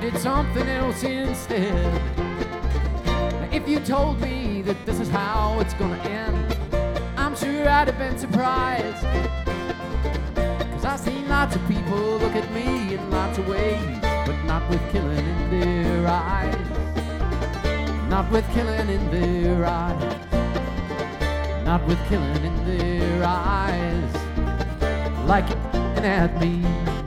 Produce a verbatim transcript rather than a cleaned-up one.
did something else instead. If you told me that this is how it's gonna end, I'm sure I'd have been surprised. Cause I've seen lots of people look at me in lots of ways, but not with killing in their eyes. Not with killing in their eyes. Not with killing in their eyes. Like you're looking at me.